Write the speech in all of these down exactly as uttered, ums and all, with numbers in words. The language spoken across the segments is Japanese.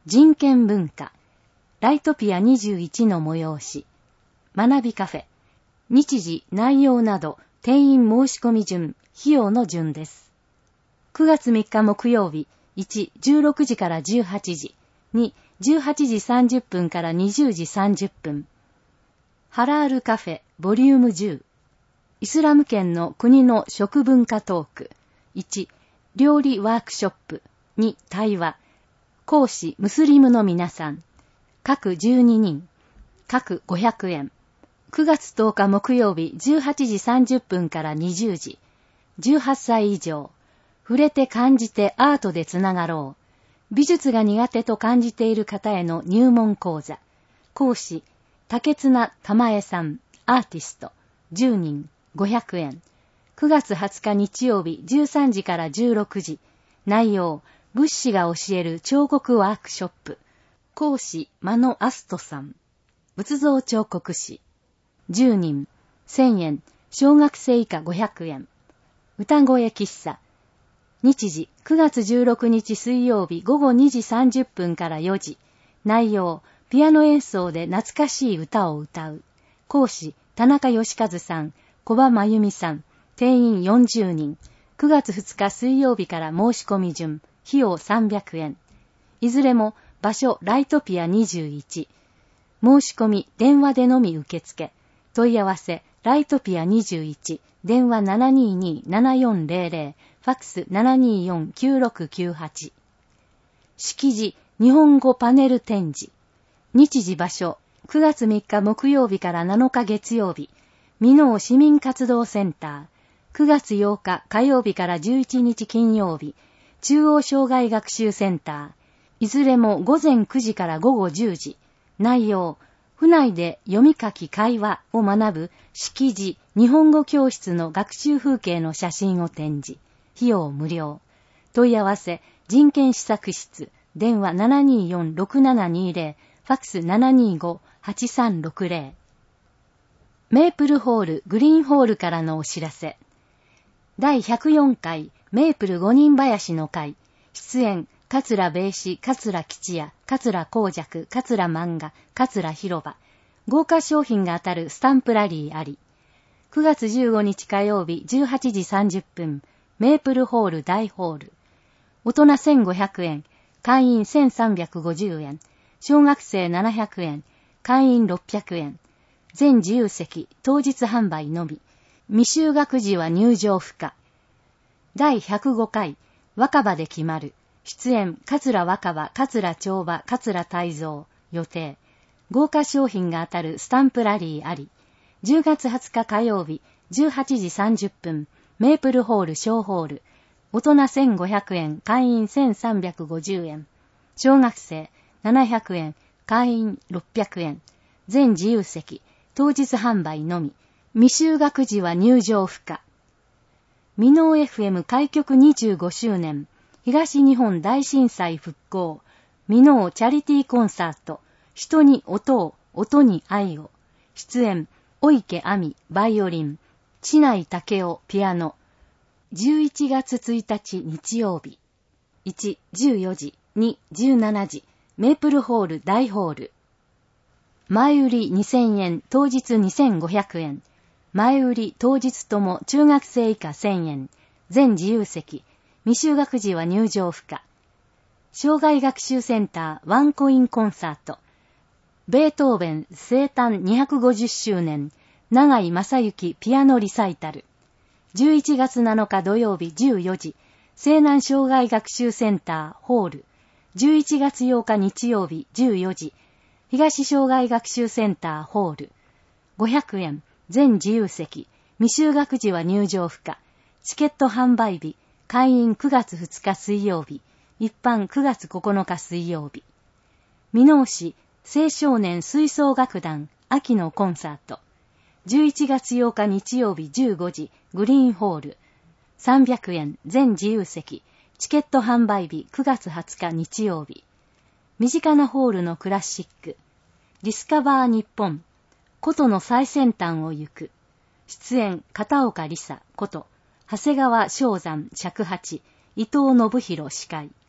人権文化、ライトピアにじゅういちの催し、学びカフェ、日時、内容など、定員申し込み順、費用の順です。くがつみっか木曜日、いち、じゅうろくじからじゅうはちじ、に、じゅうはちじさんじゅっぷんからにじゅうじさんじゅっぷん。ハラールカフェ、ボリュームじゅう。イスラム圏の国の食文化トーク。いち、料理ワークショップ。に、対話。講師、ムスリムの皆さん。各じゅうににん。各ごひゃくえん。くがつとおか木曜日じゅうはちじさんじゅっぷんからにじゅうじ。じゅうはっさい以上。触れて感じてアートでつながろう。美術が苦手と感じている方への入門講座。講師、竹綱玉江さん、アーティスト。じゅうにん、ごひゃくえん。くがつはつか日曜日じゅうさんじからじゅうろくじ。内容、仏師が教える彫刻ワークショップ。講師、間野アストさん。仏像彫刻師。じゅうにん、せんえん。小学生以下ごひゃくえん。歌声喫茶。日時、くがつじゅうろくにち水曜日ごごにじさんじゅっぷんからよじ。内容、ピアノ演奏で懐かしい歌を歌う。講師、田中義和さん、小葉真由美さん。定員よんじゅうにん。くがつふつか水曜日から申し込み順。費用さんびゃくえん。いずれも場所ライトピアにじゅういち。申し込み電話でのみ受付。問い合わせライトピアにじゅういち。電話 ななにーにーななよんぜろぜろ。ファックス ななにーよんきゅうろくきゅうはち。式辞日本語パネル展示。日時場所くがつみっか木曜日からなのか月曜日。箕面市民活動センター。くがつようか火曜日からじゅういちにち金曜日。中央障害学習センター。いずれもごぜんくじからごごじゅうじ。内容、府内で読み書き会話を学ぶ式辞日本語教室の学習風景の写真を展示。費用無料。問い合わせ、人権施策室、電話 ななにーよんろくななにーぜろ、ファックス ななにーごはちさんろくぜろ。メープルホール、グリーンホールからのお知らせ。だいひゃくよんかい、メープル五人林の会、出演、桂米子、桂吉也、桂光尺、桂漫画、桂広場。豪華商品が当たるスタンプラリーあり。くがつじゅうごにち火曜日じゅうはちじさんじゅっぷん、メープルホール大ホール。大人せんごひゃくえん、会員せんさんびゃくごじゅうえん、小学生ななひゃくえん、会員ろっぴゃくえん。全自由席、当日販売のみ。未就学時は入場不可。だいひゃくごかい、若葉で決まる。出演、桂若葉、桂長葉、桂泰造。予定。豪華商品が当たるスタンプラリーあり。じゅうがつはつか火曜日、じゅうはちじさんじゅっぷん、メープルホール小ホール。大人せんごひゃくえん、会員せんさんびゃくごじゅうえん。小学生ななひゃくえん、会員ろっぴゃくえん。全自由席、当日販売のみ。未就学時は入場不可。箕面 エフエム 開局にじゅうごしゅうねん、東日本大震災復興、箕面チャリティーコンサート、人に音を、音に愛を。出演、小池亜美、バイオリン、知内武雄、ピアノ。じゅういちがつついたち日曜日。いち、じゅうよじ、に、じゅうしちじ、メープルホール大ホール。前売りにせんえん、当日にせんごひゃくえん。前売り当日とも中学生以下せんえん。全自由席。未就学時は入場不可。障害学習センターワンコインコンサート。ベートーベン生誕にひゃくごじゅっしゅうねん。永井正幸ピアノリサイタル。じゅういちがつなのか土曜日じゅうよじ。西南障害学習センターホール。じゅういちがつようか日曜日じゅうよじ。東障害学習センターホール。ごひゃくえん。全自由席。未就学時は入場不可。チケット販売日。開院くがつふつか水曜日。一般くがつここのか水曜日。箕面市青少年吹奏楽団秋のコンサート。じゅういちがつようか日曜日じゅうごじ。グリーンホール。さんびゃくえん。全自由席。チケット販売日くがつはつか日曜日。身近なホールのクラシック。ディスカバー日本。琴の最先端を行く。出演、片岡理沙、琴、長谷川正山、尺八、伊藤信弘司会。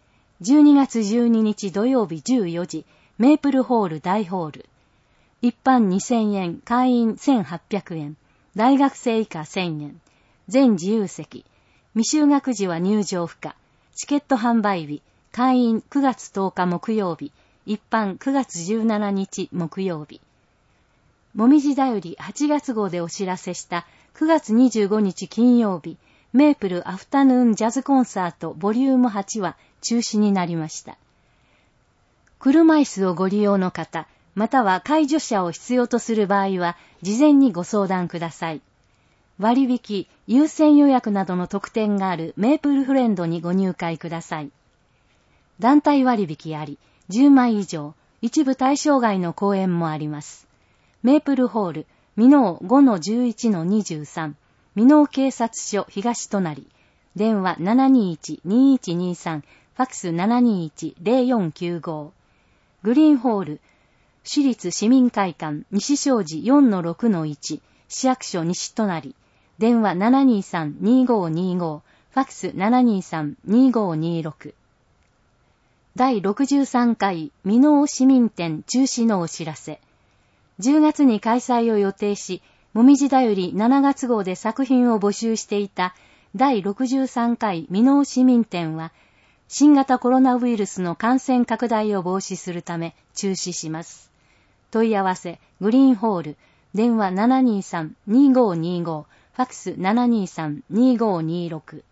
じゅうにがつじゅうににち土曜日じゅうよじ、メープルホール大ホール。一般にせんえん、会員せんはっぴゃくえん、大学生以下せんえん、全自由席。未就学時は入場不可。チケット販売日、会員くがつとおか木曜日、一般くがつじゅうしちにち木曜日。もみじだよりはちがつ号でお知らせしたくがつにじゅうごにち金曜日、メープルアフタヌーンジャズコンサートボリュームはちは中止になりました。車椅子をご利用の方、または介助者を必要とする場合は、事前にご相談ください。割引、優先予約などの特典があるメープルフレンドにご入会ください。団体割引あり、じゅうまい以上、一部対象外の公演もあります。メープルホール、箕面 ごのじゅういちのにじゅうさん、箕面警察署東隣、電話 ななにいちにいちにさん、ファックス ななにいちゼロよんきゅうご。グリーンホール、市立市民会館西小路 よんのろくのいち、市役所西隣、電話 ななにさんにごにご、ファックス ななにさんにごにろく。だいろくじゅうさんかい箕面市民展中止のお知らせ。じゅうがつに開催を予定し、もみじだよりしちがつ号で作品を募集していただいろくじゅうさんかい箕面市民展は、新型コロナウイルスの感染拡大を防止するため中止します。問い合わせ、グリーンホール、電話 ななにさんにごにご、ファックス ななにさんにごにろく。